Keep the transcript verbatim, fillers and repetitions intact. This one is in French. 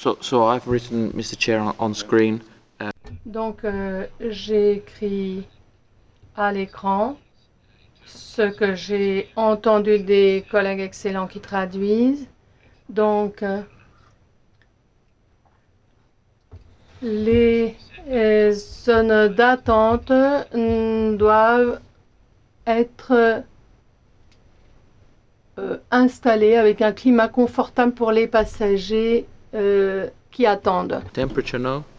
So, so I've written, Mister Chair, on, on screen. Uh, Donc, euh, j'ai écrit à l'écran ce que j'ai entendu des collègues excellents qui traduisent. Donc, euh, les euh, zones d'attente mm, doivent être euh, installées avec un climat confortable pour les passagers euh, qui attendent. temperature now.